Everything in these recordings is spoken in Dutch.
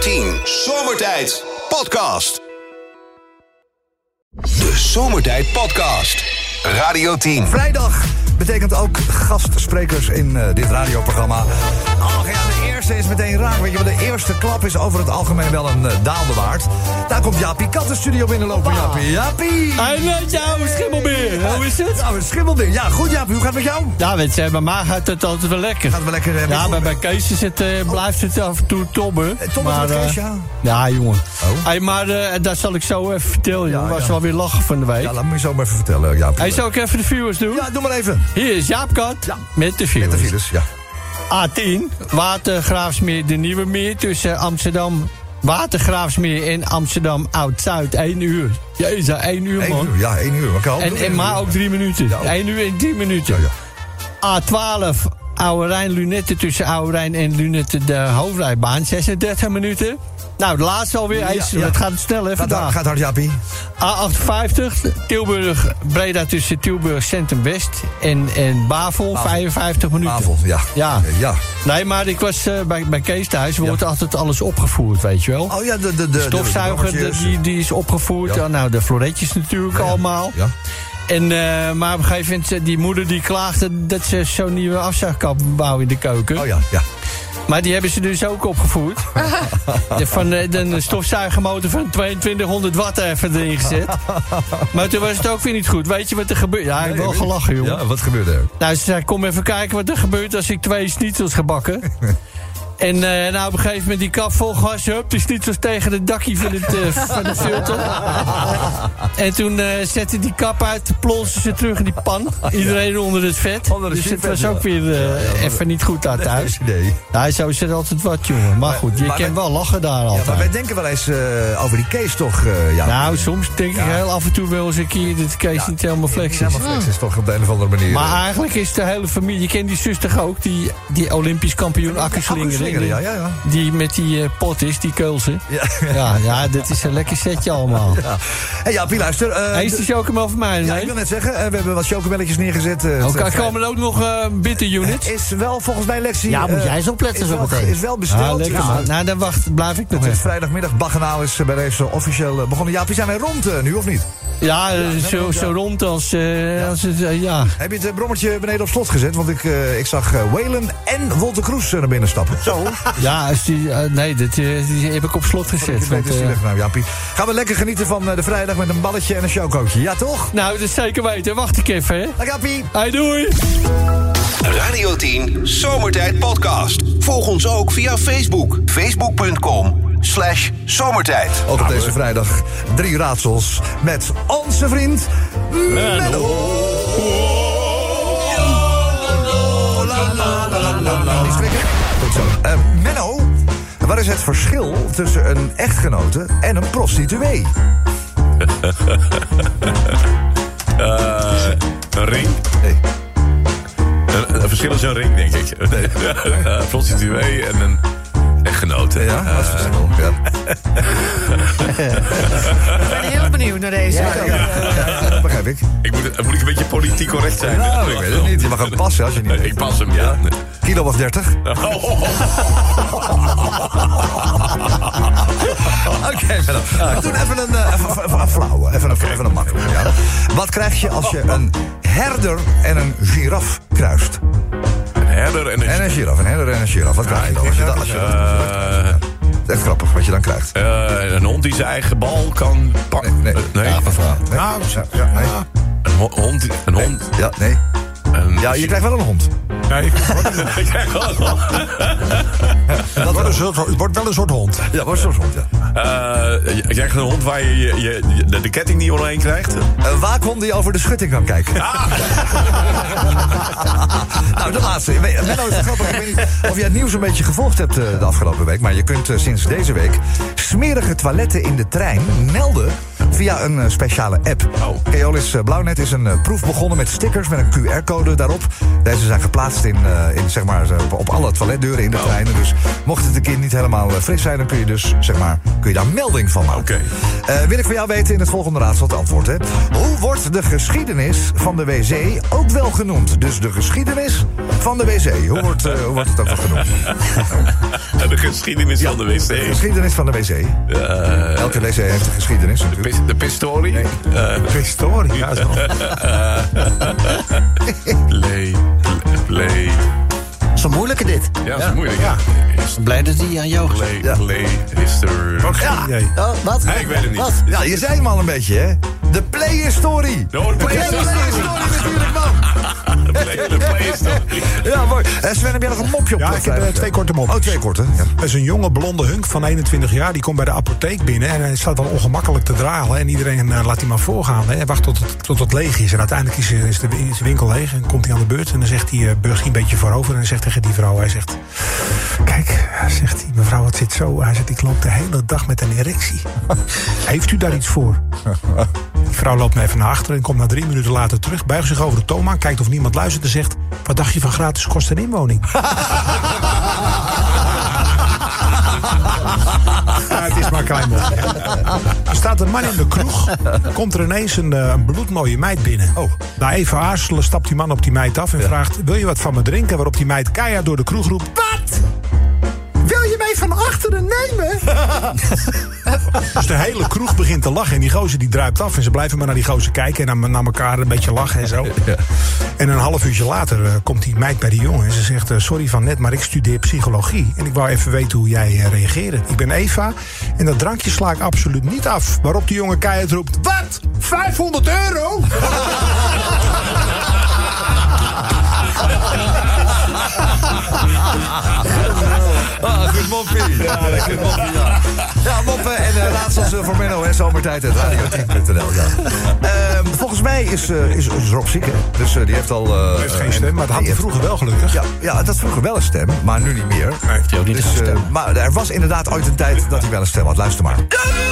10 Zomertijd Podcast. De Zomertijd Podcast. Radio 10. Vrijdag betekent ook gastsprekers in dit radioprogramma. Oh ja, de eerste is meteen raar. Weet je, maar de eerste klap is over het algemeen wel een daalde waard. Daar komt Jaapie Kat de studio binnenlopen. Jaapie. Hij weet jou, schimmelbeer. Hoe is het? Nou, een schimmelbeer. Ja, goed Jaapie, hoe gaat het met jou? Ja, weet je, bij mij gaat het altijd wel lekker. Gaat het wel lekker? Ja, maar bij Kees is het, blijft het af en toe tobben. Tobben met Kees, ja? Ja, jongen. Oh. Hey, maar dat zal ik zo even vertellen, jongen. Was wel weer lachen van de week. Ja, laat me je zo maar even vertellen, Jaapie. Hey, zal ik even de viewers doen? Ja, doe maar even. Hier is Jaap Kat met de viewers. Met de virus, ja. A10, Watergraafsmeer de Nieuwe Meer tussen Amsterdam Watergraafsmeer en Amsterdam Oud-Zuid. 1 uur. Jezus, 1 uur, man. 1 uur, ja, 1 uur. Maar ook 3 minuten. Ja. 1 uur en 3 minuten. Ja. A12, Oude Rijn-Lunetten tussen Oude Rijn en Lunetten de hoofdrijbaan. 36 minuten. Nou, de laatste alweer. Het gaat snel, hè, vandaag. Gaat hard, Jaapie. A58, Tilburg-Breda tussen Tilburg Centrum West en Bavel. 55 minuten. Bavel, ja. Nee, maar ik was bij Kees thuis. Wordt altijd alles opgevoerd, weet je wel. Oh ja, de stofzuiger, die is opgevoerd. Ja. Nou, de floretjes natuurlijk allemaal. Ja. En, maar op een gegeven moment, die moeder die klaagde dat ze zo'n nieuwe afzuigkap wou in de keuken. Oh ja. Maar die hebben ze dus ook opgevoerd. Van een stofzuigermotor van 2200 watt even erin gezet. Maar toen was het ook weer niet goed. Weet je wat er gebeurt? Ja, ik heb wel gelachen, jongen. Ja, wat gebeurde er? Nou, ze zei, kom even kijken wat er gebeurt als ik 2 schnitzels ga bakken. En nou, op een gegeven moment die kap vol gas, hup, de schnitzels tegen het dakje van de filter. En toen zette die kap uit, plonste ze terug in die pan. Iedereen onder het vet. Dus het was ook weer even niet goed daar thuis. Ja, zo is het altijd wat, jongen. Maar goed, je kan wel lachen daar altijd. Maar wij denken wel eens over die Kees toch, ja. Nou, soms denk ik heel af en toe wel eens een keer dat Kees niet helemaal flex is. Flex is toch op de een of andere manier. Maar eigenlijk is de hele familie, je kent die zus toch ook, die Olympisch kampioen akkerslinger. Ja. Die met die pot is, die Keulse. Ja, dit is een lekker setje allemaal. Ja. Hey, Jaapie, luister. Is die chocomel voor mij? Ja, ik wil net zeggen, we hebben wat chocobelletjes neergezet. Komen er ook nog bitter units? Is wel volgens mij Lexie. Ja, moet jij eens opletten zo meteen. Is wel besteld. Lekker, nou, dan blijf ik nog het even. Vrijdagmiddag, Baganaal is bij deze officieel begonnen. Jaapie, zijn wij rond nu of niet? Ja, zo rond als het, ja. Heb je het brommertje beneden op slot gezet? Want ik zag Waylon en Wolter Kroes naar binnen stappen. Zo. Ja, die heb ik op slot gezet. Nou, Jaapie. Gaan we lekker genieten van de vrijdag met een balletje en een chocootje. Ja, toch? Nou, dat is zeker weten. Wacht ik even, hè. Dag, Jaapie. Hey, doei. Radio 10 Zomertijd Podcast. Volg ons ook via Facebook. Facebook.com/zomertijd. Ook op deze vrijdag 3 raadsels met onze vriend Menno. Niet schrikken. Goed zo. Menno, wat is het verschil tussen een echtgenote en een prostituee? Een ring. Nee. Een verschil is een ring, denk ik. Nee. Prostituee en een echtgenote. Ja, dat is het verschil. Ja. Ik ben heel benieuwd naar deze. Ja, dat begrijp ik. Moet ik een beetje politiek correct zijn? Nou, ik weet het niet. Je mag hem passen als je niet weet. Ik pas hem, ja. Kilo of 30? Oké, we doen even een flauwe. Even een makkelijke. Ja. Wat krijg je als je een herder en een giraf kruist? Een herder en een giraf. Een herder en een giraf. Wat krijg je dan? Als je dat echt grappig wat je dan krijgt. Een hond die zijn eigen bal kan pakken. Nee. Ja, nee. Een hond. Ja, nee. Ja, je krijgt wel een hond. Nee, ik krijg wel een hond. Het wordt wel een soort hond. Ja, wordt een soort hond, ja. Je krijgt een hond waar je de ketting niet omheen krijgt. Een waakhond die over de schutting kan kijken. Nou, de laatste. Menno is grappig. Ik weet niet of jij het nieuws een beetje gevolgd hebt de afgelopen week. Maar je kunt sinds deze week smerige toiletten in de trein melden via een speciale app. Keolis Blauwnet is een proef begonnen met stickers met een QR-code daarop. Deze zijn geplaatst in zeg maar, op alle toiletdeuren in de treinen. Dus mocht het een keer niet helemaal fris zijn... dan kun je dus, zeg maar, kun je daar melding van maken. Oké. Wil ik van jou weten in het volgende raadsel het antwoord, hè? Hoe wordt de geschiedenis van de wc ook wel genoemd? Dus de geschiedenis van de wc. Hoe wordt het ook wel genoemd? De geschiedenis van de wc. De geschiedenis van de wc. Elke wc heeft een geschiedenis natuurlijk. De pistorie? Nee. Pistorie, ja zo. Play. Zo moeilijke dit. Ja, dat is moeilijk. Ja. Blij dat hij aan jou gezegd. Play history. Idee. Oh, wat? Nee, ik weet het niet. Wat? Ja, je zei hem al een beetje, hè? De playhistorie. Oh, de Playhistorie natuurlijk, man. De playhistorie. Ja, mooi. Sven, heb jij nog een mopje op? Ja, ik heb 2 korte mopjes. Oh, 2 korte. Ja. Er is een jonge blonde hunk van 21 jaar. Die komt bij de apotheek binnen. En hij staat al ongemakkelijk te dralen. En iedereen laat hij maar voorgaan. Hè. Hij wacht tot het leeg is. En uiteindelijk is de winkel leeg. En komt hij aan de beurt. En dan zegt hij, buigt hij een beetje voorover. En hij zegt tegen die vrouw. Hij zegt, kijk, zegt hij, mevrouw, het zit zo. Hij zegt, ik loop de hele dag met een erectie. Heeft u daar iets voor? Die vrouw loopt even naar achteren en komt na 3 minuten later terug. Buigt zich over de toon aan, kijkt of niemand luistert en zegt, wat dacht je van gratis kost en inwoning? Ja, het is maar een klein mopje. Er staat een man in de kroeg. Komt er ineens een bloedmooie meid binnen. Oh. Na even aarzelen stapt die man op die meid af en vraagt, wil je wat van me drinken? Waarop die meid keihard door de kroeg roept, wat? Wil je mij van achteren nemen? Dus de hele kroeg begint te lachen. En die gozer die druipt af. En ze blijven maar naar die gozer kijken. En naar elkaar een beetje lachen en zo. Ja. En een half uurtje later komt die meid bij die jongen. En ze zegt, sorry van net, maar ik studeer psychologie. En ik wou even weten hoe jij reageerde. Ik ben Eva. En dat drankje sla ik absoluut niet af. Waarop die jongen keihard roept, wat? 500 euro? Goed moppie. Ja, goed moppie, ja. Ja, moppen en raadsels voor Menno en Zomertijd at radio10.nl. Ja. Volgens mij is Rob ziek, hè? Dus die heeft al... Hij heeft geen stem, maar dat had hij vroeger wel gelukkig. Ja, dat vroeger wel een stem, maar nu niet meer. Heeft hij ook niet geen stem. Maar er was inderdaad ooit een tijd dat hij wel een stem had. Luister maar.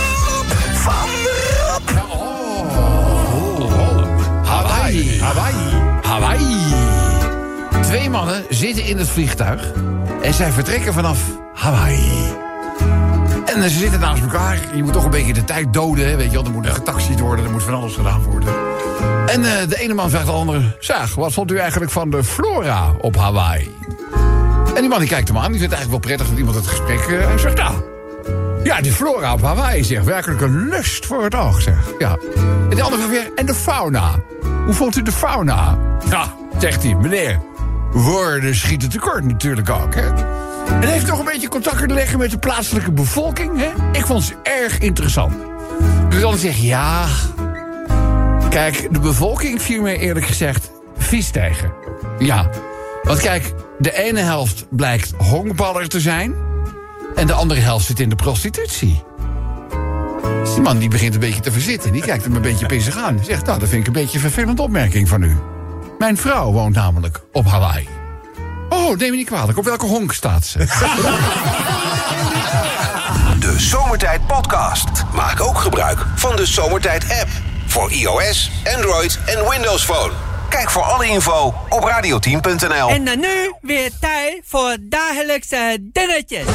Hawaii. 2 mannen zitten in het vliegtuig en zij vertrekken vanaf Hawaii. En ze zitten naast elkaar. Je moet toch een beetje de tijd doden, hè? Weet je wel. Er moet getaxied worden, er moet van alles gedaan worden. En de ene man vraagt de andere, zeg, wat vond u eigenlijk van de flora op Hawaii? En die man die kijkt hem aan, die vindt het eigenlijk wel prettig dat iemand het gesprek zegt, nou, ja, die flora op Hawaii, zeg, werkelijk een lust voor het oog, zeg. Ja. En de andere vraagt weer, en de fauna? Hoe vond u de fauna? Ja, zegt hij, meneer, woorden schieten tekort natuurlijk ook, hè. En heeft nog een beetje contact te leggen met de plaatselijke bevolking, hè. Ik vond ze erg interessant. Dus dan zeg je, ja, kijk, de bevolking viel mij eerlijk gezegd vies tegen. Ja, want kijk, de ene helft blijkt honkballer te zijn en de andere helft zit in de prostitutie. Dus die man die begint een beetje te verzitten. Die kijkt hem een beetje pissig aan. Zegt, nou, dat vind ik een beetje een vervelende opmerking van u. Mijn vrouw woont namelijk op Hawaii. Oh, neem me niet kwalijk. Op welke honk staat ze? De Zomertijd Podcast. Maak ook gebruik van de Zomertijd app. Voor iOS, Android en Windows Phone. Kijk voor alle info op radio10.nl. En dan nu weer tijd voor dagelijkse dingetjes.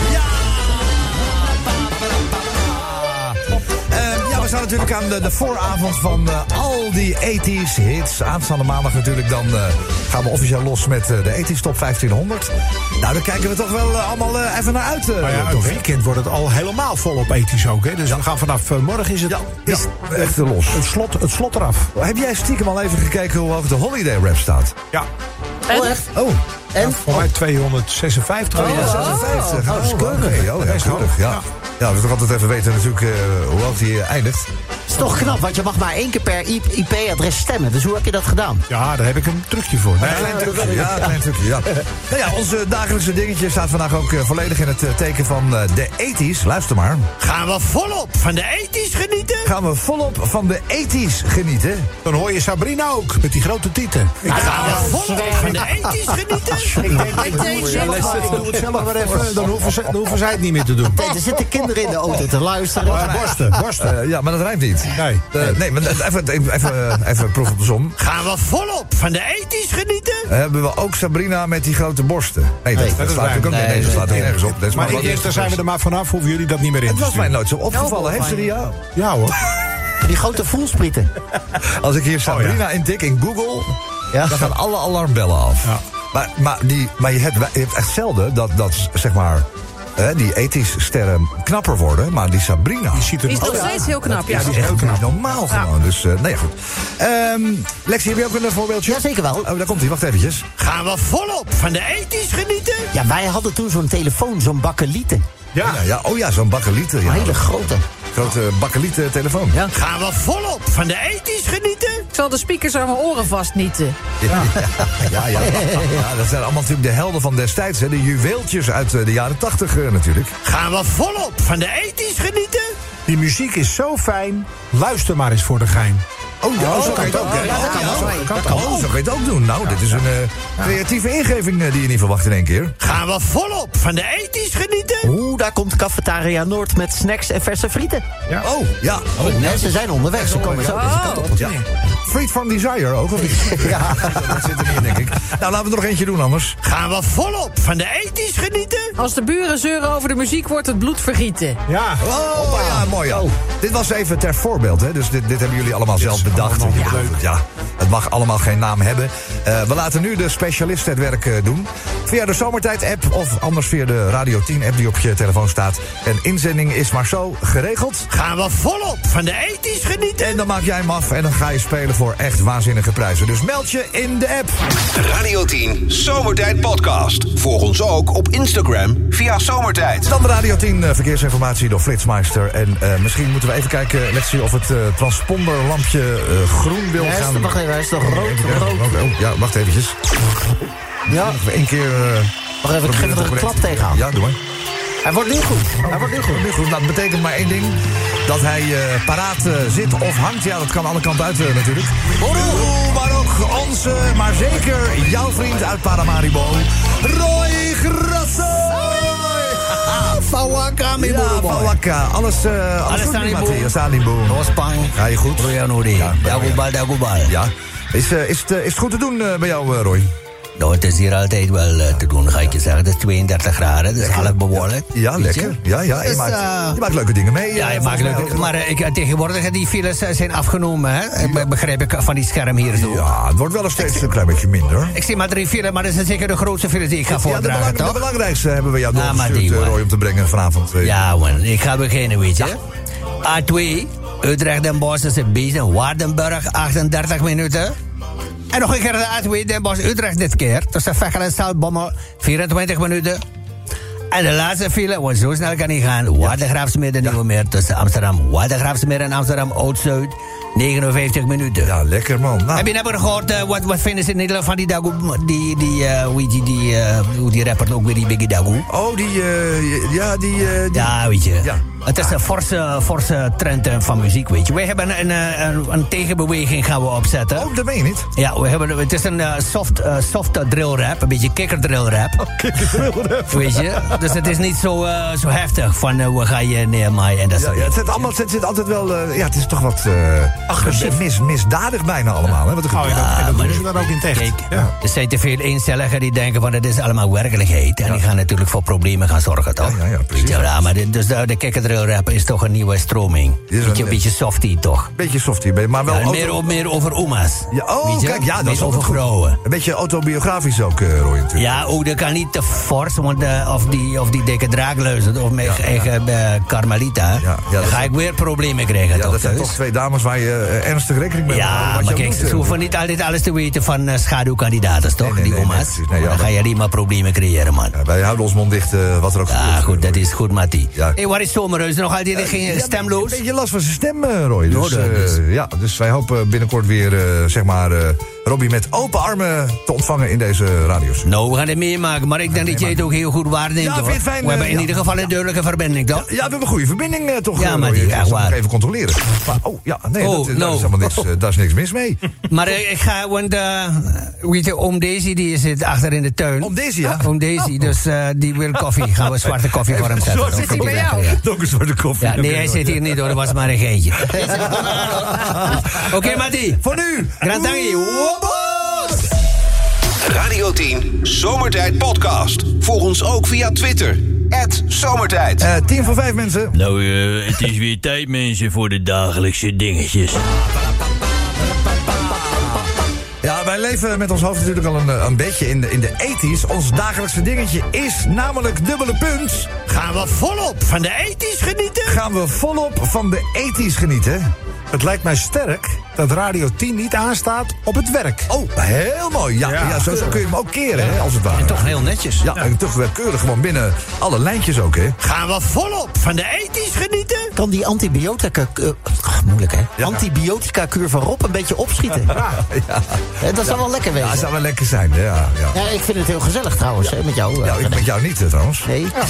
We staan natuurlijk aan de vooravond van al die 80s hits. Aanstaande maandag natuurlijk, dan gaan we officieel los met de 80s top 1500. Nou, daar kijken we toch wel allemaal even naar uit. Een weekend wordt het al helemaal volop ethisch ook. Hè? Dus we gaan vanaf morgen is het echt los. Het slot eraf. Heb jij stiekem al even gekeken hoe hoog de Holiday Rap staat? Ja. Oh, echt? Oh. En? Voor mij 256. Oh, ja, 56. Ja. Ja, we moeten altijd even weten natuurlijk hoe hoog die eindigt. Het is toch knap, want je mag maar 1 keer per IP-adres stemmen. Dus hoe heb je dat gedaan? Ja, daar heb ik een trucje voor. Klein trucje, ja. Nou ja, onze dagelijkse dingetje staat vandaag ook volledig in het teken van de 80s. Luister maar. Gaan we volop van de 80s genieten? Gaan we volop van de 80s genieten? Dan hoor je Sabrina ook, met die grote tieten. Gaan we volop van de 80s genieten? George. Ik doe het zelf maar even, dan hoeven zij het niet meer te doen. Nee, er zitten kinderen in de auto te luisteren. Borsten. Ja, maar dat rijmt niet. Nee. Nee, maar even proef op de som. Gaan we volop van de ethisch genieten? Hebben we ook Sabrina met die grote borsten? Nee, dat dat slaat is ook waar. nee, dat slaat ook nergens op. Dat is Maar ik denk, daar zijn we er maar vanaf. Hoeven jullie dat niet meer in te Het was mij sturen. nooit zo opgevallen. Heeft ze die jou? Ja hoor. Die grote voelsprieten. Als ik hier Sabrina intik in Google, Ja. dan gaan alle alarmbellen af. Ja. Maar je hebt echt zelden dat zeg maar, die ethisch sterren knapper worden. Maar die Sabrina, Die ziet er Die is nog steeds heel knap, ja. die is echt niet normaal gewoon. Dus, nee, goed. Lexie, heb je ook een voorbeeldje? Ja, zeker wel. Oh, daar komt hij. Wacht eventjes. Gaan we volop van de ethisch genieten? Ja, wij hadden toen zo'n telefoon, zo'n bakkelieten. Ja. Oh ja, zo'n bakkelieten. Ja. Een hele grote. Grote bakkelieten telefoon. Ja. Gaan we volop van de ethisch genieten? Ik zal de speakers aan mijn oren vastnieten. Ja, dat zijn allemaal natuurlijk de helden van destijds. Hè. De juweeltjes uit de jaren 80 natuurlijk. Gaan we volop van de ethisch genieten? Die muziek is zo fijn. Luister maar eens voor de gein. Oh, ja, zo kan je het ook. Zo kan je het ook doen. Nou, dit is een creatieve ingeving die je niet verwacht in één keer. Gaan we volop van de ethisch genieten? Oeh, daar komt Cafetaria Noord met snacks en verse frieten. Oh, ja. Nee, ze zijn onderweg, ze komen zo deze kant op. Ja. Freed from Desire ook, of niet? Ja, dat zit er niet in, denk ik. Nou, laten we er nog eentje doen anders. Gaan we volop van de ethisch genieten? Als de buren zeuren over de muziek, wordt het bloed vergieten. Ja. Oh, ja, mooi, ja. Dit was even ter voorbeeld, hè. Dus dit hebben jullie allemaal zelf bedacht. Ja, het mag allemaal geen naam hebben. We laten nu de specialisten het werk doen. Via de Zomertijd-app of anders via de Radio 10-app die op je telefoon staat. Een inzending is maar zo geregeld. Gaan we volop van de ethisch genieten? En dan maak jij hem af en dan ga je spelen voor echt waanzinnige prijzen. Dus meld je in de app. Radio 10 Zomertijd Podcast. Volg ons ook op Instagram via Zomertijd. Dan de Radio 10 verkeersinformatie door Flitsmeister. En misschien moeten we even kijken, Lexie, of het transponderlampje groen wil gaan. Wacht even, hij is toch rood? Oh, ja, wacht eventjes. Ja. Eén keer... Wacht even, ik geef er een klap tegenaan. Ja, doe maar. Hij wordt nu goed. Hij wordt nu goed. Nu goed. Nou, dat betekent maar één ding. Dat hij paraat zit of hangt. Ja, dat kan alle kanten uit natuurlijk. Maar ook onze, maar zeker jouw vriend uit Paramaribo. Roy Grasso! Fawaka, mijn Ja, Fawaka. Alles goed, Mathieu? Salimbo. Rospang. Ga je goed? Royanori. Dagobal. Ja. Is het goed te doen bij jou, Roy? Nou, het is hier altijd wel te doen, ga ik je zeggen. Het is 32 graden, dus half bewolkt. Ja, lekker. Ja, je maakt leuke dingen mee. Ja, je maakt leuke dingen. Maar tegenwoordig die files zijn afgenomen, hè? Begrijp ik van die scherm hier zo. Ja, het wordt wel steeds een klein beetje minder. Ik zie maar 3 files, maar dat zijn zeker de grootste files die ik ga voordragen, de toch? belangrijkste hebben we jou maar doorgestuurd, die, Roy, om te brengen vanavond. Ja, man, ik ga beginnen, weet je. A2, Utrecht Den Bosch is het bezig. Waardenburg, 38 minuten. En nog een keer de A2, Den Bosch, Utrecht dit keer. Tussen Veghel en Zoutbommel, 24 minuten. En de laatste file, want zo snel kan niet gaan. Watergraafsmeer, Nieuwemeer, tussen Amsterdam, Watergraafsmeer en Amsterdam, Oud-Zuid, 59 minuten. Ja, lekker man. Nou. Heb je net gehoord, wat vinden ze in Nederland van die Dagoe? Hoe die rapper ook weer, die Biggie Dagoe? Oh, Ja, weet je. Ja. Het is een forse trend van muziek, weet je. Wij hebben een tegenbeweging gaan we opzetten. Oh, dat meen je niet? Ja, het is een soft drill rap, een beetje kikker drill rap. Weet je? Dus het is niet zo heftig van we gaan je neermaaien en dat soort dingen. Het zit altijd wel, het is toch wat agressief, misdadig bijna allemaal. Hè, wat er gebeurt. En dat doen ze dan ook in tekst. Kijk, er zijn te veel eencelligen die denken van het is allemaal werkelijkheid. En die gaan natuurlijk voor problemen gaan zorgen, toch? Ja, precies. Ja, maar dus de kikker drill rap is toch een nieuwe stroming. Een beetje softie, toch? Beetje softie, maar wel... Ja, meer over oma's. Ja, kijk, ja, dat is over vrouwen. Een beetje autobiografisch ook, Roy, natuurlijk. Ja, dat kan niet te fors, want of die dikke draak luistert, of mijn eigen Carmelita, dan ga ik weer problemen krijgen, ja, toch? Dat zijn toch twee dames waar je ernstig rekening mee moet houden. Ja, maar kijk, ze hoeven niet altijd alles te weten van schaduwkandidaten, toch? Nee, die oma's. Dan ga je alleen maar problemen creëren, man. Ja, wij houden ons mond dicht, wat er ook gebeurt. Ja, goed, dat is goed, Mattie. Ja. Hé, waar is Zomerhuis? Nog altijd geen stemloos? Een beetje last van zijn stem, Roy. Dus, dus wij hopen binnenkort weer, Robbie met open armen te ontvangen in deze radio's. Nou, we gaan het meemaken, maar ik denk dat jij het ook heel goed waarneemt, Ja, hoor. vind je het fijn, We hebben in ja. ieder geval een duidelijke verbinding, toch? Ja, we hebben een goede verbinding toch. Ja, maar Roy. die- Ik echt zal waar. nog even controleren. Maar, nee, Oh, daar no. is helemaal niks, daar is niks mis mee. Maar ik ga, want weet je, oom Daisy die zit achter in de tuin. Oom Daisy, ja? Oom Daisy, dus die wil koffie. Gaan we zwarte koffie voor hem zetten. Zit hij bij jou? Nog een zwarte koffie. Ja, nee, hij zit hier niet hoor, er was maar een geintje. Oké, Matti. Voor nu. Grand dankie. Radio 10 Zomertijd Podcast. Volg ons ook via Twitter. @Zomertijd. 4:50 mensen. Nou, het is weer tijd, mensen, voor de dagelijkse dingetjes. Ja, wij leven met ons hoofd natuurlijk al een beetje in de 80's. Ons dagelijkse dingetje is namelijk dubbele punt. Gaan we volop van de ethisch genieten? Gaan we volop van de 80's genieten. Het lijkt mij sterk dat Radio 10 niet aanstaat op het werk. Oh, heel mooi. Ja, zo kun je hem ook keren, hè, als het ware. En toch heel netjes. Ja, en toch weer keurig gewoon binnen alle lijntjes ook, hè. Gaan we volop van de ethisch genieten? Kan die moeilijk hè? Antibiotica-kuur van Rob een beetje opschieten? Dat zou wel lekker Ja, wezen. dat zou wel lekker zijn, hè. Ja. Ja, ik vind het heel gezellig trouwens, hè, met jou. Ja, ik met jou niet, trouwens. Nee. Nee.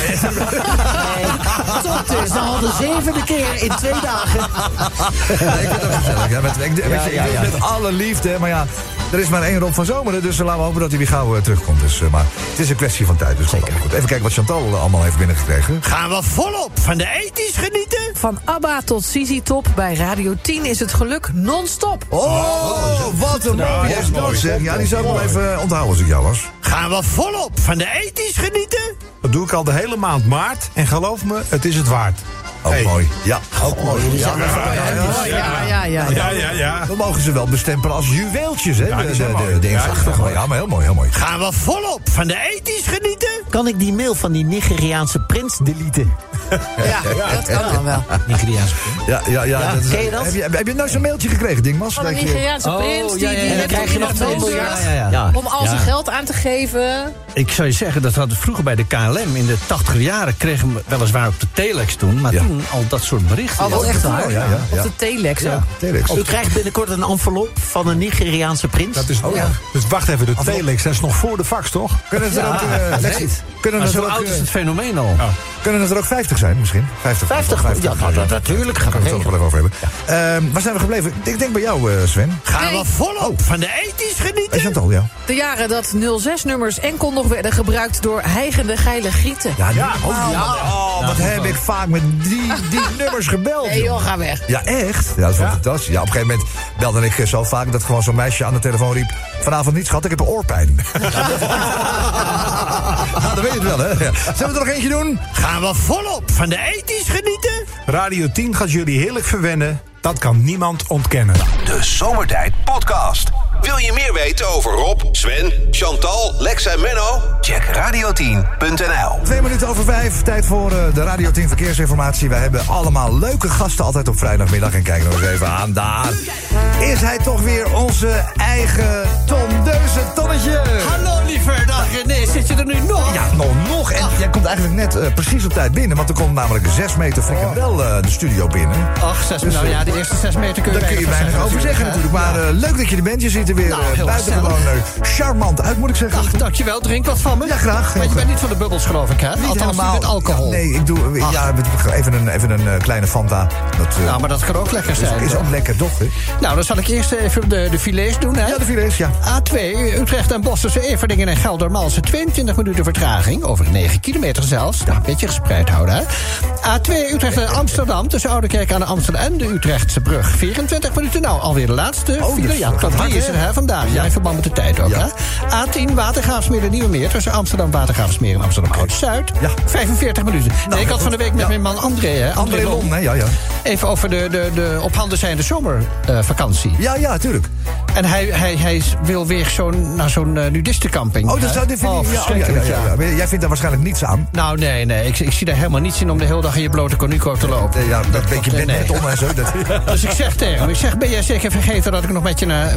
Tot is al de 7e keer in 2 dagen. Ja, ik vind het ook gezellig. Ja, met alle liefde, maar ja, er is maar 1 Rob van Zomeren, dus laten we hopen dat hij weer gauw terugkomt. Dus, maar het is een kwestie van tijd, dus zeker. Goed. Even kijken wat Chantal allemaal heeft binnengekregen. Gaan we volop van de ethisch genieten? Van ABBA tot ZZ Top bij Radio 10 is het geluk non-stop. Oh, wat een mooie is zeg. Ja, die zou ik wel even onthouden als ik jou was. Gaan we volop van de ethisch genieten? Dat doe ik al de hele maand maart. En geloof me, het is het waard. Ook Hey. mooi. Ja, ook mooi. Ja. Dan mogen ze wel bestempelen als juweeltjes, hè? Ja, die zijn mooi. de Ja, inslag. die zijn mooi. Ja, maar heel mooi, heel mooi. Gaan we volop van de ethisch genieten? Kan ik die mail van die Nigeriaanse prins deleten? Ja, dat kan dan wel. Nigeriaanse Ja, dat is- ken je dat? Heb je nou zo'n mailtje gekregen, Dingmas? Van een Dat je- Nigeriaanse prins die dan net krijg je nog 2 miljard. Ja. om al zijn geld aan te geven. Ik zou je zeggen, dat hadden vroeger bij de KLM in de 80er jaren kregen we weliswaar op de telex toen, maar Ja. toen al dat soort berichten. Oh, dat is echt waar. Ja. Op de telex ook. Telex. U krijgt binnenkort een envelop van een Nigeriaanse prins. Dat is, Dus wacht even, de telex, dat is nog voor de fax, toch? Kunnen het er ook, kunnen Maar het zo er ook, oud is het fenomeen al. kunnen het er ook 50 zijn, misschien? 50? 50? Ja, natuurlijk. Daar gaan we het zo nog wel even over hebben. Waar zijn we gebleven? Ik denk bij jou, Sven. Gaan we volop van de ethisch En genieten? Chantal, ja. De jaren dat 06-nummers enkel nog werden gebruikt door heigende geile grieten. Wat heb ik vaak met die nummers gebeld. Nee joh, ga weg. Ja, echt? Ja, dat is wel fantastisch. Ja, op een gegeven moment belde ik zo vaak dat gewoon zo'n meisje aan de telefoon riep: vanavond niet, schat, ik heb oorpijn. Dan weet je het wel, hè? Ja. Zullen we er nog eentje doen? Gaan we volop van de ethisch genieten? Radio 10 gaat jullie heerlijk verwennen. Dat kan niemand ontkennen. De Zomertijd Podcast. Wil je meer weten over Rob, Sven, Chantal, Lex en Menno? Check radio10.nl. 5:02. Tijd voor de Radio 10 verkeersinformatie. Wij hebben allemaal leuke gasten altijd op vrijdagmiddag. En kijk nog eens even aan, daar is hij toch weer, onze eigen Tom Deuzen, Tonnetje. Hallo liever, dag René, zit je er nu nog? Ja, nog. En jij komt eigenlijk net precies op tijd binnen. Want er komt namelijk 6 meter frikandel de studio binnen. Ach, 6 meter. Nou ja, de eerste 6 meter kun je Daar kun je weinig over zeggen natuurlijk. Maar leuk dat je er bent. Je ziet er weer heel buitengewoon charmant uit, moet ik zeggen. Ach, dankjewel, drink wat van me. Ja, graag. Maar je bent niet van de bubbels, geloof ik, hè? Niet Althans, helemaal. niet met alcohol. Ja, nee, ik doe even een kleine Fanta. Dat Nou, maar dat kan ook lekker zijn. is ook lekker, toch? Hè? Nou, dan zal ik eerst even de filets doen, hè? Ja, de files, ja. A2, Utrecht en Bos tussen Everdingen en Geldermalsen. 22 minuten vertraging, over 9 kilometer zelfs. Nou, een beetje gespreid houden, hè? A2, Utrecht en Amsterdam tussen Oudekerk aan de Amsterdam en de Utrechtse brug. 24 minuten, nou, alweer de laatste file. dus Ja, gaat die hard, is hè? er hè, vandaag. Ja, in verband met de tijd ook, Ja. hè? A10, Watergraafsmeer en Nieuwemeer tussen Amsterdam, Watergraafsmeer en Amsterdam Oud-Zuid. Ja. 45 minuten. Nee, ik had van de week met Ja. mijn man André, hè? André Lon, hè? Ja. Even over de op handen zijnde zomervakantie. Ja, tuurlijk. En hij wil weer naar zo'n nudistencamping. Oh, dat zou dit vind ik. verschrikkelijk, ja. Jij vindt daar waarschijnlijk niets aan. Nou, nee. Ik zie daar helemaal niets in om de hele dag in je blote cornuco te lopen. Ja, dat beetje Nee. net om en zo. Dat, Dus ik zeg tegen hem, ben jij zeker vergeten dat ik nog met je naar de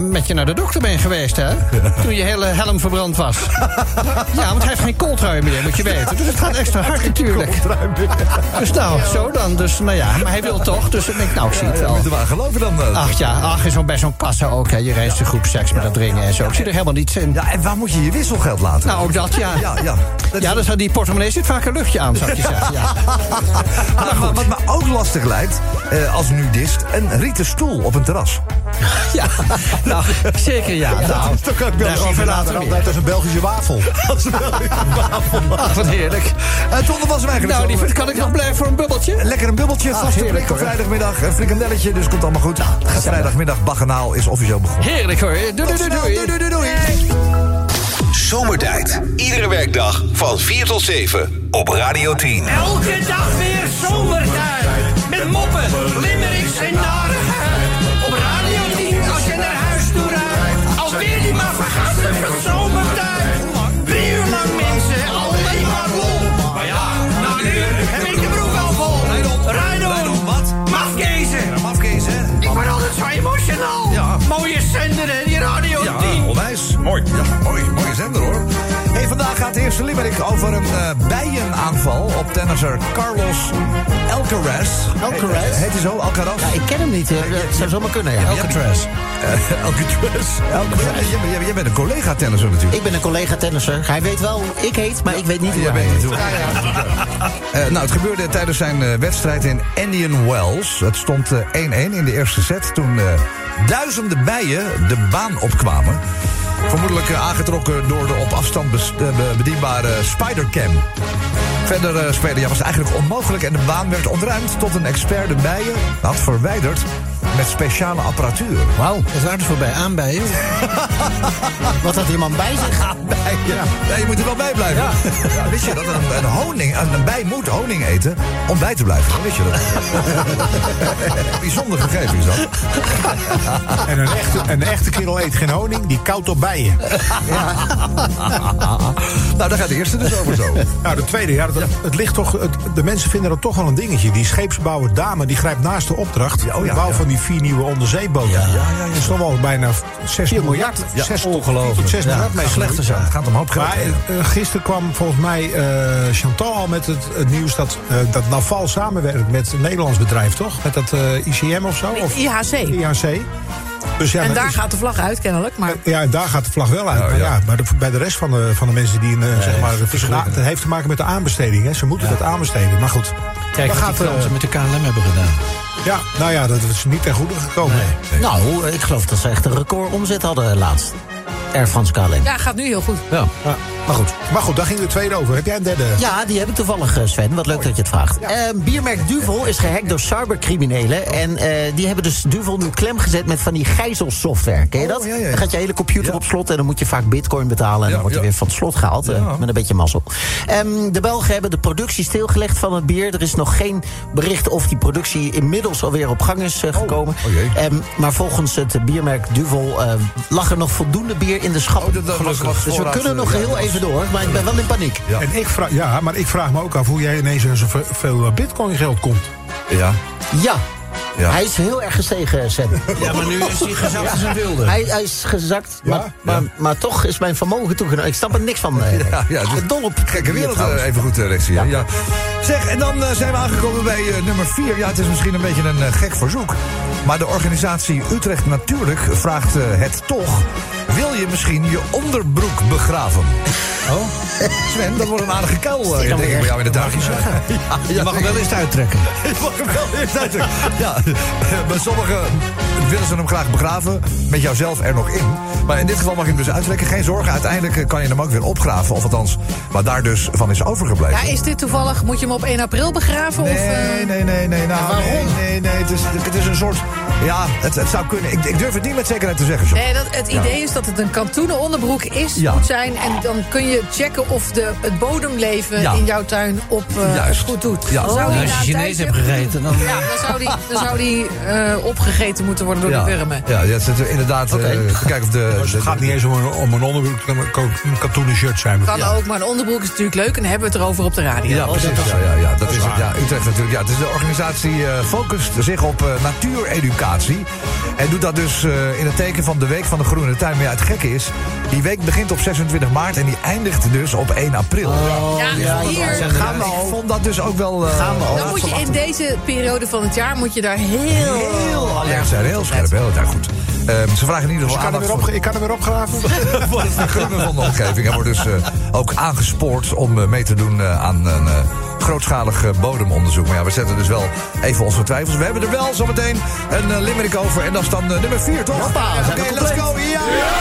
de dokter bent geweest, hè? Toen je hele helm verbrand was. Ja, want hij heeft geen kooltrui meer, moet je weten. Dus het gaat extra hard natuurlijk. Dus nou, zo dan. Dus, nou ja, maar hij wil toch. Dus ik denk, nou, ik zie het wel. Moet er maar geloven dan. Ach ja, bij zo'n kassa ook, hè. Je reist de groep seks met dat dringen en zo. Ik zie er helemaal niets in. Ja, en waar moet je je wisselgeld laten? Nou, ook dat, ja. Ja, dus die portemonnee zit vaak een luchtje aan, zou ik je zeggen. Ja. Maar wat me ook lastig lijkt, als nudist, een rieten stoel op een terras. Ja, nou, zeker ja. Nou, dat is toch ook Dat is een Belgische wafel. Ach, wat heerlijk. Ton, dat was hem eigenlijk. Nou, lieverd, kan ik nog blijven voor een bubbeltje? Lekker een bubbeltje, vaste prik op vrijdagmiddag. Een frikandelletje, dus komt allemaal goed. Vrijdagmiddag Bacchanal is officieel begonnen. Heerlijk hoor. Doei. Zomertijd. Iedere werkdag van 4 tot 7 op Radio 10. Elke dag weer zomertijd. Met moppen, limmerings en narigheid. Op Radio 10 als je naar huis toe rijdt. Alweer die maar vergassen van zomertijd. 3 uur lang mensen, alleen maar lol. Maar ja, na een uur heb ik de broek al vol. Rijdon, wat? Mafkezen. Ik word altijd zo emotional. Ja. Mooie zender, hè, die Radio 10. Onwijs. Mooi. Ja, mooie zender hoor. Hey, vandaag gaat de eerste limerick over een bijenaanval op tennisser Carlos Alcaraz. Heet hij zo? Alcaraz? Ja, ik ken hem niet. Het zou zomaar kunnen, ja. Alcatraz. Jij bent een collega-tennisser natuurlijk. Ik ben een collega-tennisser. Hij weet wel hoe ik heet, maar ik weet niet hoe hij heet. Nou, het gebeurde tijdens zijn wedstrijd in Indian Wells. Het stond 1-1 in de eerste set toen duizenden bijen de baan opkwamen. Vermoedelijk aangetrokken door de op afstand bedienbare Spidercam. Verder spelen was het eigenlijk onmogelijk en de baan werd ontruimd tot een expert de bijen had verwijderd met speciale apparatuur. Wauw, dat waren dus voorbij aanbijen. Wat had die man bij zich? Ja, je moet er wel bij blijven. Ja, wist je dat een bij moet honing eten om bij te blijven? Wist je dat? Bijzonder gegeven is dat. En een echte kerel eet geen honing, die koudt op bijen. Ja. Nou, daar gaat de eerste dus over zo. Nou, de tweede, het ligt toch. De mensen vinden dat toch wel een dingetje. Die scheepsbouwer Dame, die grijpt naast de opdracht. De bouw van die 4 nieuwe onderzeeboten. Dat is toch wel bijna 6 miljard. Ja, 6 ongelooflijk. tot 6 miljard mee. Slechte zaak. Het gaat om hoop geld. Maar gisteren kwam volgens mij Chantal al met het nieuws dat Naval samenwerkt met een Nederlands bedrijf, toch? Met dat ICM of zo? Of IHC. Dus ja, en daar gaat de vlag uit, kennelijk. Maar... Ja, en daar gaat de vlag wel uit. Maar bij de rest van de mensen die het heeft te maken met de aanbesteding. Hè. Ze moeten dat aanbesteden. Maar goed. Kijk wat die Fransen met de KLM hebben gedaan. Ja, nou ja, dat is niet ten goede gekomen. Nee. Nou, ik geloof dat ze echt een record omzet hadden laatst. Air France KLM. Ja, gaat nu heel goed. Ja. Maar goed, daar ging de tweede over. Heb jij een derde? Ja, die heb ik toevallig, Sven. Wat leuk dat je het vraagt. Ja. Biermerk Duvel is gehackt door cybercriminelen. En die hebben dus Duvel nu klem gezet met van die gijzelsoftware. Ken je dat? Ja. Dan gaat je hele computer op slot en dan moet je vaak bitcoin betalen. En dan word je weer van het slot gehaald. Met een beetje mazzel. De Belgen hebben de productie stilgelegd van het bier. Er is nog geen bericht of die productie inmiddels alweer op gang is gekomen. Maar volgens het biermerk Duvel lag er nog voldoende bier in de schap. Dus we kunnen nog heel even door, maar ik ben wel in paniek. Ja. En maar ik vraag me ook af hoe jij ineens aan zoveel bitcoin geld komt. Ja. Hij is heel erg gestegen, Sam. Ja, maar nu is hij gezakt als een wilde. Hij is gezakt, maar toch is mijn vermogen toegenomen. Ik snap er niks van. Dol op. Gekke wereld, even goed, Rexie. Ja. Zeg, en dan zijn we aangekomen bij nummer 4. Ja, het is misschien een beetje een gek verzoek. Maar de organisatie Utrecht Natuurlijk vraagt het toch. Wil je misschien je onderbroek begraven? Oh? Sven, dat wordt een aardige kuil, denk ik, bij jou in de tuin. Je mag hem wel eens uittrekken. Je mag hem wel eens uittrekken. Ja, bij sommigen willen ze hem graag begraven. Met jouzelf er nog in. Maar in dit geval mag je hem dus uittrekken. Geen zorgen, uiteindelijk kan je hem ook weer opgraven. Of althans, wat daar dus van is overgebleven. Ja, is dit toevallig, moet je hem op 1 april begraven? Nee, nee. Nou, waarom? Nee, het is een soort... Ja, het zou kunnen. Ik durf het niet met zekerheid te zeggen. Nee, het idee is dat het een katoenen onderbroek moet zijn. En dan kun je checken of het bodemleven in jouw tuin op goed doet. Ja. Als je Chinees hebt gegeten, dan... Ja, dan zou zou die opgegeten moeten worden door de wurmen? Ja, dat is inderdaad... Kijk of het gaat niet eens om een onderbroek. Het kan een katoenen shirt zijn. Kan ook, maar een onderbroek is natuurlijk leuk. En dan hebben we het erover op de radio. Ja, precies. Ja, dat is het. Ja, Utrecht natuurlijk. Ja, het is de organisatie focust zich op natuureducatie. En doet dat dus in het teken van de Week van de Groene Tuin. Maar ja, het gekke is, die week begint op 26 maart... en die eindigt dus op 1 april. Gaan we al. Ik vond dat dus ook wel... Dan moet je in deze periode van het jaar moet je daar heel alert zijn. Heel scherp, heel erg goed. Ze vragen in ieder geval ik kan hem weer opgraven. Voor het vergroenen van de omgeving. Er wordt dus ook aangespoord om mee te doen aan een grootschalig bodemonderzoek. Maar ja, we zetten dus wel even onze twijfels. We hebben er wel zometeen een limerick over. En dat is dan nummer 4, toch? Oké, let's go. Ja!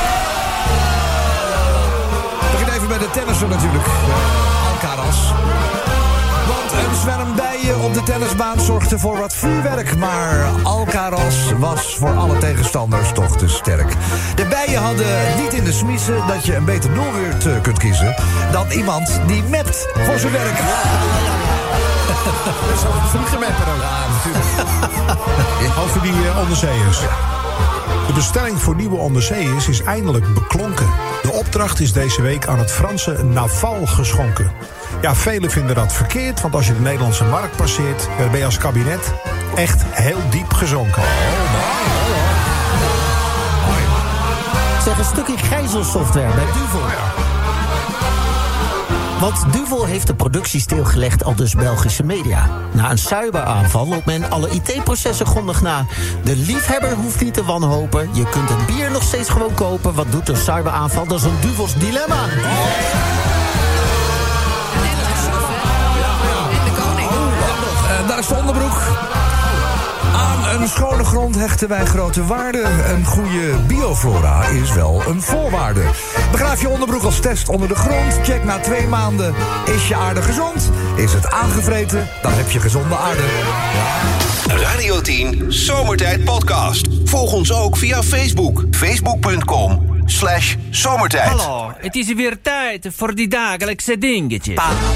We beginnen even bij de tennissen natuurlijk. Alcaraz. Want een zwerm bijen op de tennisbaan zorgde voor wat vuurwerk. Maar Alcaraz was voor alle tegenstanders toch te sterk. De bijen hadden niet in de smiezen dat je een beter doelwoord kunt kiezen dan iemand die mept voor zijn werk. Dat is een vliegenmapper ook. Ja, natuurlijk. Over die onderzeeërs. De bestelling voor nieuwe onderzeeërs is eindelijk beklonken. De opdracht is deze week aan het Franse Naval geschonken. Ja, velen vinden dat verkeerd, want als je de Nederlandse markt passeert... dan ben je als kabinet echt heel diep gezonken. Zeg, een stukje gijzelsoftware bij Duvel. Want Duvel heeft de productie stilgelegd, al dus Belgische media. Na een cyberaanval loopt men alle IT-processen grondig na. De liefhebber hoeft niet te wanhopen. Je kunt het bier nog steeds gewoon kopen. Wat doet een cyberaanval? Dat is een Duvels dilemma. Daar is de onderbroek. Aan een schone grond hechten wij grote waarde. Een goede bioflora is wel een voorwaarde. Begraaf je onderbroek als test onder de grond. Check na 2 maanden. Is je aarde gezond? Is het aangevreten? Dan heb je gezonde aarde. Radio 10 Zomertijd Podcast. Volg ons ook via Facebook. Facebook.com/zomertijd. Hallo, het is weer tijd voor die dagelijkse dingetjes.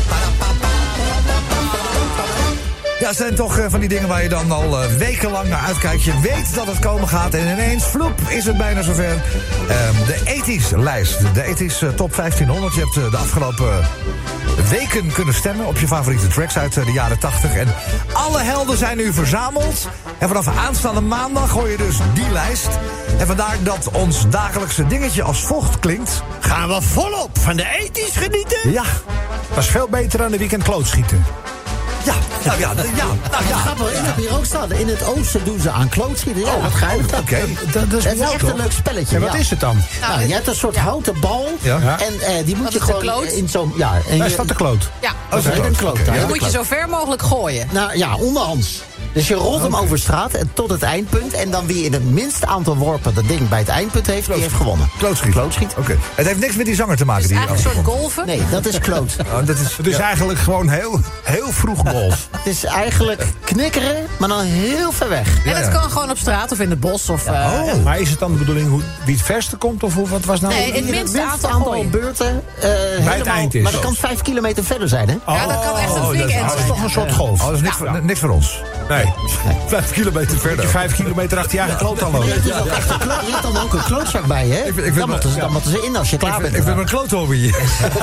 Ja, het zijn toch van die dingen waar je dan al wekenlang naar uitkijkt. Je weet dat het komen gaat en ineens, vloep, is het bijna zover. De ethisch-lijst, de ethisch top 1500. Je hebt de afgelopen weken kunnen stemmen op je favoriete tracks uit de jaren 80. En alle helden zijn nu verzameld. En vanaf aanstaande maandag hoor je dus die lijst. En vandaar dat ons dagelijkse dingetje als volgt klinkt. Gaan we volop van de ethisch genieten? Ja. Dat is veel beter dan de weekend klootschieten. Ja. Grappig, ik heb hier ook staan. In het oosten doen ze aan klootschieten. Ja, wat geinig. Oké. Dat is echt een leuk spelletje. En wat is het dan? Nou, je hebt een soort houten bal. Ja. En die moet je gewoon in zo'n... Ja, Is dat de kloot? Ja. Dat is een kloot. Die moet je zo ver mogelijk gooien. Nou ja, onderhands. Dus je rolt hem over straat en tot het eindpunt. En dan wie in het minste aantal worpen dat ding bij het eindpunt heeft, die heeft gewonnen. Klootschiet. Oké. Het heeft niks met die zanger te maken. Het is eigenlijk een soort golven. Nee, dat is kloot. Het is eigenlijk gewoon heel vroeg golf. Het is eigenlijk knikkeren, maar dan heel ver weg. En het kan gewoon op straat of in het bos. Of, Maar is het dan de bedoeling wie het verste komt? Of wat was nou? Nee, het minste aantal beurten. Bij het eind is. Maar dat kan 5 kilometer verder zijn, hè? Ja, dat kan echt een flink end Dat is toch een soort golf? Dat is niks voor ons. Nee. 5 kilometer verder. Je 5 kilometer achter je eigen kloot al lopen. Je hebt dan ook een klootzak bij, hè? Dan moeten ze in als je klaar bent. Ik ben mijn kloothobby hier.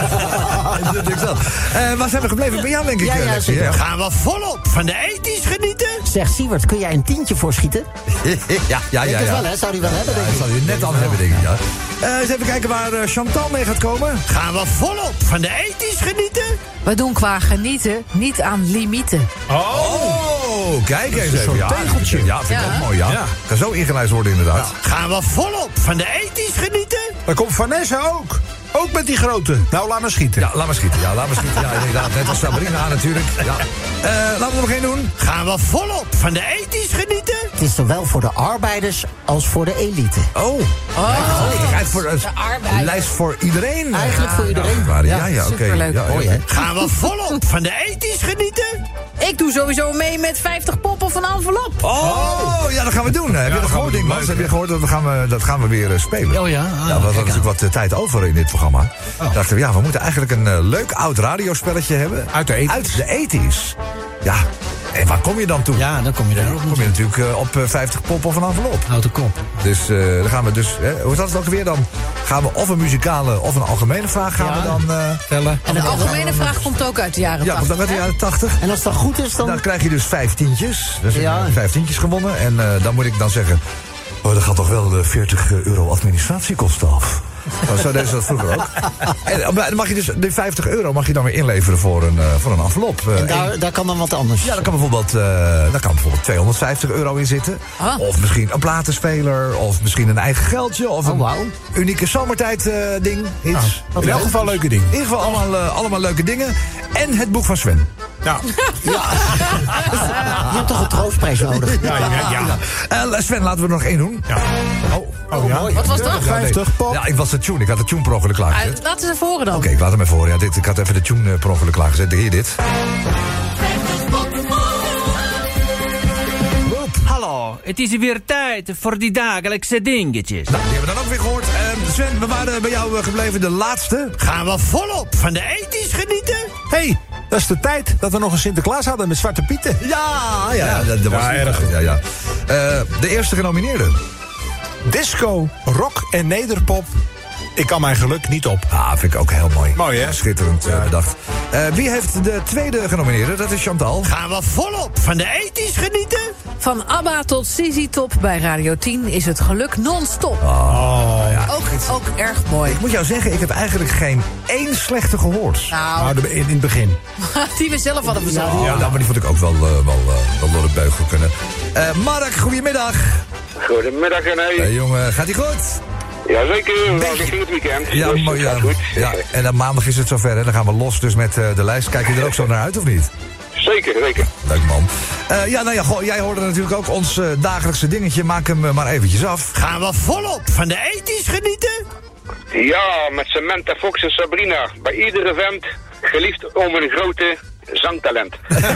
Waar zijn we gebleven? Bij jou, denk ik. Ja. Gaan we volop van de ethisch genieten? Zeg, Siewert, kun jij een tientje voorschieten? Ja. Denk het wel, hè? Zou die wel hebben, denk ik. Dat zal je net aan hebben, denk ik, ja. Eens even kijken waar Chantal mee gaat komen. Gaan we volop van de ethisch genieten? We doen qua genieten niet aan limieten. Oh, kijk eens even. Zo'n tegeltje. Ja, vind ik ook mooi, ja. Kan zo ingelijst worden, inderdaad. Gaan we volop van de ethisch genieten? Dan komt Vanessa ook. Ook met die grote. Nou, laat maar schieten. Ja, laat maar schieten. Ja, inderdaad. Net als Sabrina natuurlijk. Ja. Laten we er nog één doen. Gaan we volop van de ethisch genieten? Het is zowel voor de arbeiders als voor de elite. Een lijst voor iedereen. Eigenlijk voor iedereen. Ja, oké. Superleuk. Mooi, hè? Gaan we volop van de ethisch genieten? Ik doe sowieso mee met 50 poppen van envelop. Oh, ja, dat gaan we doen. Heb je dat gehoord, Dingmas? Heb je gehoord dat gaan we weer spelen? Oh ja? We hadden natuurlijk wat tijd over in dit programma. Dachten we, we moeten eigenlijk een leuk oud radiospelletje hebben. Uit de ethisch. Uit de ethisch. Ja. En waar kom je dan toe? Ja, dan kom je daar ook. Dan kom je natuurlijk op 50 pop of een envelop. Houd de kop. Dus dan gaan we dus... hoe zat het ook weer? Dan gaan we of een muzikale of een algemene vraag gaan we dan tellen. En de algemene vraag komt ook uit de jaren 80. Ja, komt ook uit de jaren 80. En als het dan goed is, dan... Dan krijg je dus 5 tientjes. Dus 5 tientjes gewonnen. En dan moet ik dan zeggen... Oh, dat gaat toch wel €40 administratiekosten af. Zo deden ze dat vroeger ook. En dan mag je dus de €50 mag je dan weer inleveren voor een envelop. En daar kan dan wat anders. Ja, daar kan bijvoorbeeld €250 in zitten. Ah. Of misschien een platenspeler. Of misschien een eigen geldje. Of een unieke zomertijd ding. Iets. In elk geval leuke dingen. In ieder geval allemaal leuke dingen. En het boek van Sven. Ja. Je hebt toch een troostprijs nodig? Ja. Sven, laten we er nog 1 doen. Ja. Oh, ja. Wat was dat? 50 pop. Ja, ik was de tune. Ik had de tune per ongeluk klaargezet. Laten ze horen dan. Oké, ik laat hem even horen. Ja, ik had even de tune per ongeluk klaargezet. Hier, dit. Hallo, het is weer tijd voor die dagelijkse dingetjes. Nou, die hebben we dan ook weer gehoord. Sven, we waren bij jou gebleven de laatste. Gaan we volop van de ethisch genieten? Hey, dat is de tijd dat we nog een Sinterklaas hadden met Zwarte Pieten. Ja, dat was erg. Ja. De eerste genomineerde. Disco, rock en nederpop. Ik kan mijn geluk niet op. Ah, vind ik ook heel mooi. Mooi, hè? Schitterend bedacht. Wie heeft de tweede genomineerde? Dat is Chantal. Gaan we volop van de ethisch genieten? Van ABBA tot ZZ Top bij Radio 10 is het geluk non-stop. Ook erg mooi. Ik moet jou zeggen, ik heb eigenlijk geen 1 slechte gehoord. Nou, In het begin. die we zelf hadden verzonnen. Ja, maar die vond ik ook wel door de beugel kunnen. Mark, goedemiddag. Goedemiddag, René. Hey, jongen, gaat ie goed? Jazeker, we ging het weekend. Ja, dus mooi. het gaat goed. Ja, en dan maandag is het zover, hè? Dan gaan we los dus met de lijst. Kijk je er ook zo naar uit, of niet? Zeker. Leuk, man. Jij hoorde natuurlijk ook ons dagelijkse dingetje. Maak hem maar eventjes af. Gaan we volop van de ethisch genieten? Ja, met Samantha Fox en Sabrina. Bij iedere vent geliefd om een grote zangtalent.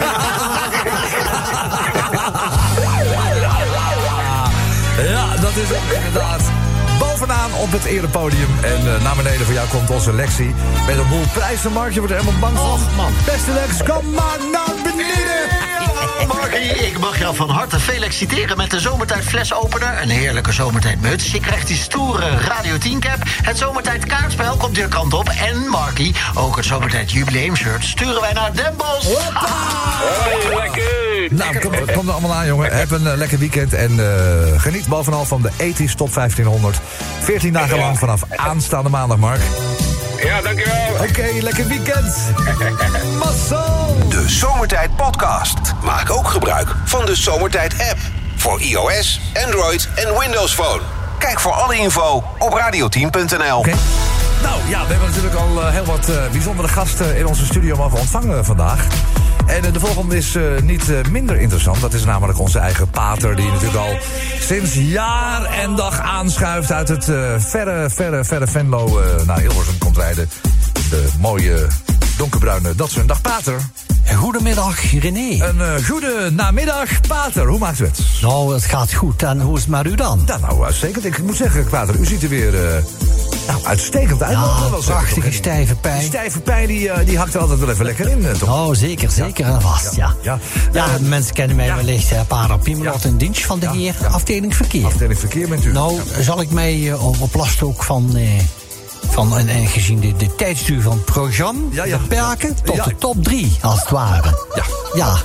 Ja, dat is het inderdaad. Bovenaan op het erepodium. En naar beneden voor jou komt onze Lexi. Met een boel prijzen, Mark. Je wordt er helemaal bang van. Man. Beste Lex, kom maar naar beneden. Markie, ik mag jou van harte feliciteren met de zomertijd flesopener. Een heerlijke zomertijd muts. Je krijgt die stoere Radio 10 cap. Het zomertijd kaartspel komt je kant op. En Markie, ook het zomertijd jubileumshirt sturen wij naar Den Bosch. Hey, lekker. Nou, kom er allemaal aan, jongen. Heb een lekker weekend. En geniet bovenal van de ethisch top 1500. 14 dagen lang vanaf aanstaande maandag, Mark. Ja, dankjewel. Oké, lekker weekend. Mazzel. De Zomertijd Podcast. Maak ook gebruik van de Zomertijd app. Voor iOS, Android en Windows Phone. Kijk voor alle info op radioteam.nl. Okay. Nou ja, we hebben natuurlijk al heel wat bijzondere gasten in onze studio mogen ontvangen vandaag. En de volgende is niet minder interessant. Dat is namelijk onze eigen pater, die natuurlijk al sinds jaar en dag aanschuift uit het verre Venlo naar Hilversum komt rijden. De mooie donkerbruine Datsun. Dag pater. Goedemiddag, René. Een goede namiddag, pater. Hoe maakt u het? Nou, het gaat goed. En hoe is het met u dan? Ja, nou, uitstekend. Ik moet zeggen, pater, u ziet er weer uitstekend uit. Ja, prachtige stijve pij. Die stijve pij, die hakt er altijd wel even lekker in, toch? Oh, zeker en vast, ja. Mensen kennen mij wellicht, pater Piemelot in dienst van de heer afdeling verkeer. Afdeling verkeer bent u. Nou, zal ik mij op last ook van en gezien de tijdsduur van het programma beperken tot de top 3, als het ware. Ja.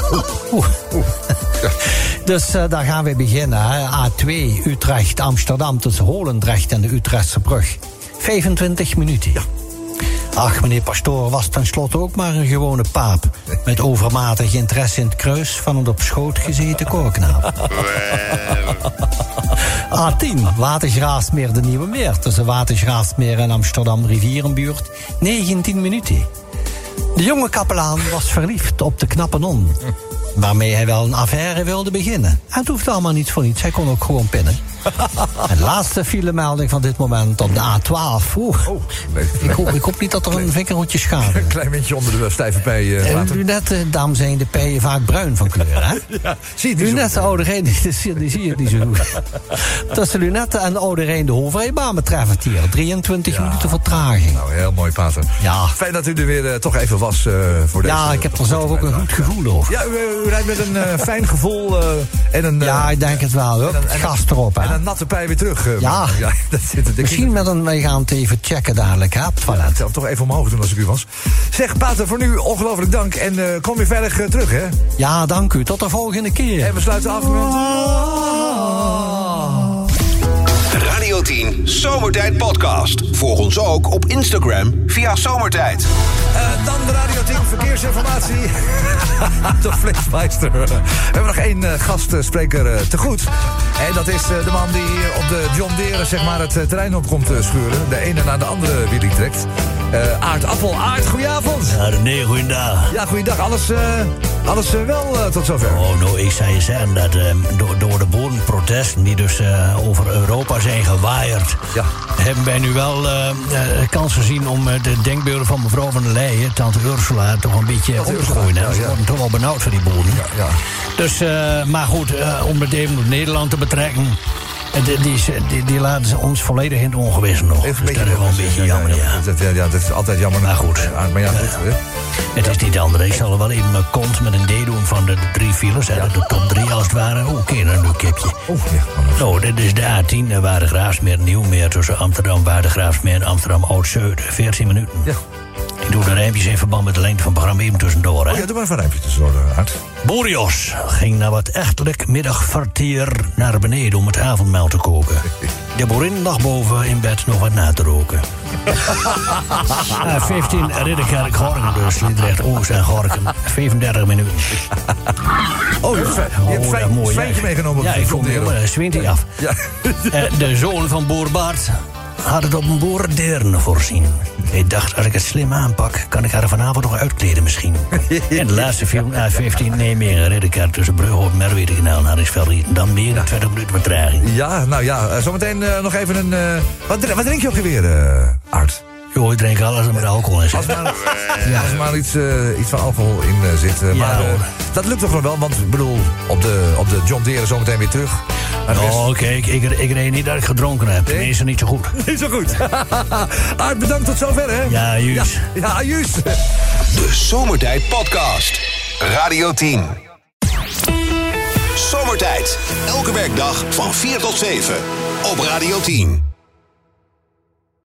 Dus daar gaan we beginnen. Hè. A2, Utrecht, Amsterdam tussen Holendrecht en de Utrechtse brug. 25 minuten. Ja. Ach, meneer Pastoor was tenslotte ook maar een gewone paap. Met overmatig interesse in het kruis van een op schoot gezeten koorknaap. A10, Watergraafsmeer de Nieuwe Meer. Tussen Watergraafsmeer en Amsterdam Rivierenbuurt. 19 minuten. De jonge kapelaan was verliefd op de knappe non. Waarmee hij wel een affaire wilde beginnen. En het hoeft allemaal niet voor niets, hij kon ook gewoon pinnen. En de laatste filemelding van dit moment op de A12. Ik hoop niet dat er een vinkerhoedje schade. Een klein beetje onder de stijve pij. Lunetten, daarom zijn de pijen vaak bruin van kleur, hè? Ja, zie je die Lunetten, Oude Rijn, die zie je niet zo goed. Tussen Lunetten en Oude Rijn de Hoofdrijbaan betreft het hier. 23 minuten vertraging. Nou, heel mooi, pater. Ja. Fijn dat u er weer toch even was voor deze... Ja, ik heb er zelf ook een goed gevoel over. Ja, u rijdt met een fijn gevoel en een... Ja, ik denk het wel, hoor. Gas erop, hè. En een natte pij weer terug. Ja. Dat zit het. Misschien wij gaan het even checken dadelijk, hè, op het toilet. Ik zal het toch even omhoog doen als ik u was. Zeg, Pater, voor nu ongelooflijk dank. En kom weer veilig terug, hè? Ja, dank u. Tot de volgende keer. En we sluiten af met... Radio 10 Zomertijd Podcast. Volg ons ook op Instagram via Zomertijd. Dan de Radio 10 verkeersinformatie. De Flitsmeister. We hebben nog 1 gastspreker te goed. En dat is de man die hier op de John Deere zeg maar, het terrein op komt schuren. De ene naar de andere wielie trekt. Aart Appel. Aart, goedenavond. Ja, René, goeiedag. Ja, goeiedag. Alles wel tot zover? Oh, nou, ik zou je zeggen dat door de boerenprotesten die dus over Europa zijn gewaaid... Ja. Hebben wij nu wel kans gezien om de denkbeelden van mevrouw van der Leyen, tante Ursula, toch een beetje op te gooien. Ze worden toch wel benauwd voor die boeren. Ja. Dus, maar goed, om het even op Nederland te betrekken... Die laten ze ons volledig in het ongewis nog. Dus dat is wel een beetje jammer, ja. Dat is altijd jammer. Maar goed. Maar ja, goed. Het is niet anders. Ik zal er wel even een kont met een D doen van de 3 files. De top 3 als het ware. Oké, dan een kipje. Nou, dit is de A10, Waardegraafsmeer, Nieuwmeer... tussen Amsterdam, Waardegraafsmeer en Amsterdam, Oud-Zuid. 14 minuten. Ja. Ik doe de rijmpjes in verband met de lengte van het programma even tussendoor. Hè? Oh ja, doe maar even een rijmpje tussendoor, Hart. Boerios ging na wat echtelijk middagvertier naar beneden om het avondmaal te koken. De boerin lag boven in bed nog wat na te roken. 15 Ridderkerk, Gorkum dus, Liedrecht, Oost en Gorkum. 35 minuten. Oh, je hebt een zwijntje meegenomen. Ja, ik vond een zwintje af. Ja. De zoon van boer Bart had het op een boerendeern voorzien. Ik dacht, als ik het slim aanpak, kan ik haar vanavond nog uitkleden misschien. En de laatste film, A15, Nijmegen, Ridderkerk tussen Brugge op Merwede-kanaal naar Isvelried. Dan meer dan 20 minuten vertraging. Ja, nou ja, zometeen nog even een... Wat drink je ook weer, Art? Jo, ik drink alles met alcohol in zit. Als er maar iets van alcohol in zit. Maar dat lukt toch nog wel, want ik bedoel, op de John Deere zometeen weer terug. Oh, kijk, ik reed niet dat ik gedronken heb. Nee, is er niet zo goed. Niet zo goed. Art, bedankt tot zover, hè? Ja, juist. Ja, juist. De Zomertijd Podcast. Radio 10. Zomertijd. Elke werkdag van 4 tot 7. Op Radio 10.